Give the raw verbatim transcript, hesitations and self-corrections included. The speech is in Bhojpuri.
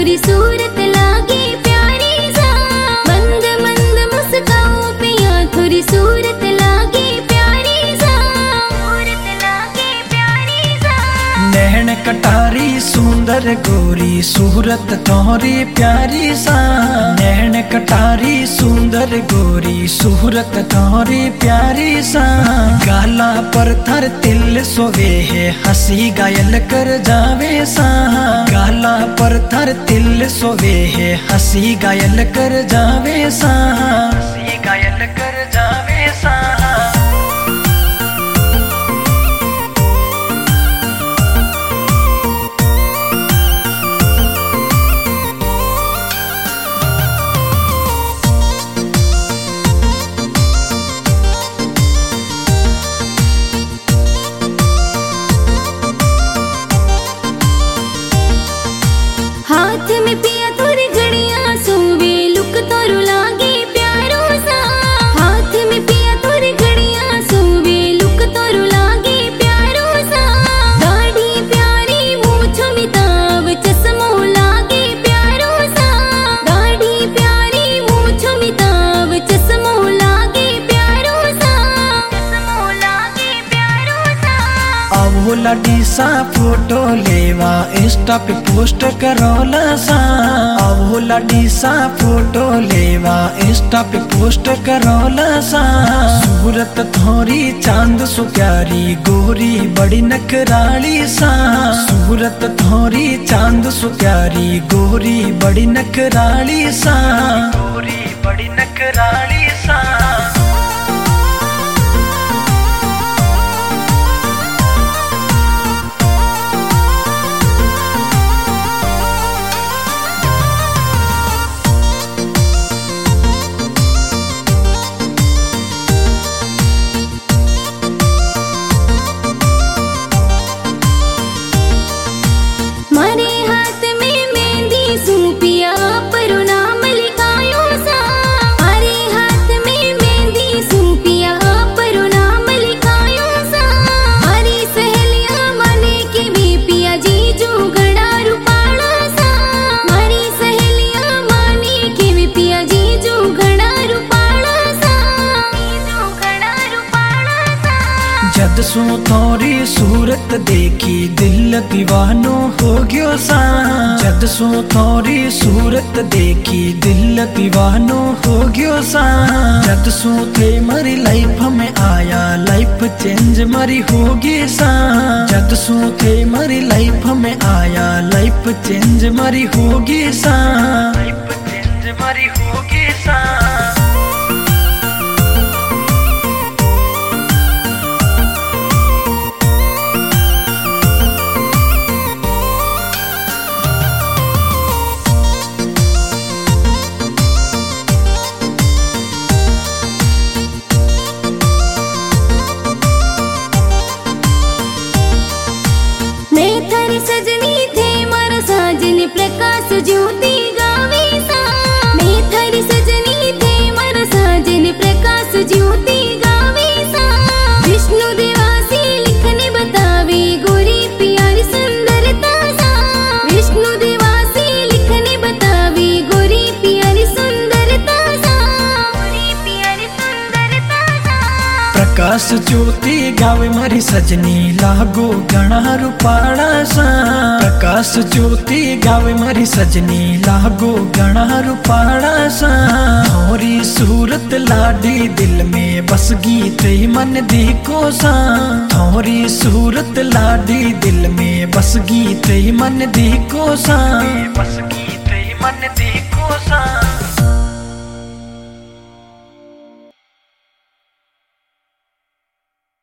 थोरी सूरत लागे प्यारी सा, मंद मंद मुस्काओ पिया थोरी सूरत लागे प्यारी सा, सूरत लागे प्यारी सा। नैन कटारी सुंदर गोरी सूरत तोरी प्यारी सा, नैन कटारी सुंदर गोरी सूरत तोरी प्यारी सा। गाला पर थर तिल सोवे है हंसी घायल कर जावे सा, गाला पर थर तिल सोवे है हंसी घायल कर जावे सा, हंसी घायल कर जावे सा। हाथ में पिया थोड़ी घड़ियां सोवे लुक तोरू लागे प्यारो सा, हाथ में पिया थोड़ी घड़ियां सोवे लुक तोरू लागे प्यारो सा। दाढ़ी प्यारी मूंछों मिताब चश्मो लागे प्यारो सा, दाढ़ी प्यारी मूंछों मिताब चश्मो लागे प्यारो सा, चश्मो लागे प्यारो सा। आवो लड़ी सा फोटो लेवा इंस्टा पे पोस्ट करोला सा, आवो लड़ी सा फोटो लेवा इंस्टा पे पोस्ट करोला सा। सूरत थोरी चांद सो प्यारी गोरी बड़ी नखराली सा, सूरत थोरी चांद सो प्यारी गोरी बड़ी नखराली सा, गोरी बड़ी नखराली सा। मारे हाथ में मेहंदी सूपिया परो नाम लिखायो सा, मारे हाथ में मेहंदी सूपिया परो नाम लिखायो सा। मारी सहेलियां माने के भी पिया जीजू घड़ा रुपाड़ा सा, मारी सहेलियां माने के भी पिया जीजू घड़ा रुपाड़ा सा, जीजू घड़ा रुपाड़ा सा। जद सू थोरी सूरत देखी दिल दीवानो हो गयो सा, जद सू थोरी सूरत देखी दिल दीवानो हो गयो सा। जद सू थे मरी लाइफ में आया लाइफ चेंज मरी होगी सा, जद सू थे मरी लाइफ में आया लाइफ चेंज मरी होगी सा, लाइफ चेंज मरी होगी सा। मैं थारी सजनी थे मारा साजन प्रकाश ज्योति गावे सा, मैं थारी सजनी थे मारा साजन प्रकाश ज्योति गावे सा। विष्णु देवासी लिखने बतावे गोरी प्यारी सुंदरता सा, विष्णु देवासी लिखने बतावे गोरी प्यारी सुंदरता सा, गोरी प्यारी सुंदरता सा। प्रकाश ज्योति गावे मारी सजनी लागो घना रूपाड़ा सा, प्रकाश ज्योति गावे मारी सजनी लागो घना रूपाड़ा सा। थोरी सूरत लाडी दिल में बस गीत मन देखो सा, थोरी सूरत लाडी दिल में बस गीत मन देखो सा, बस गीत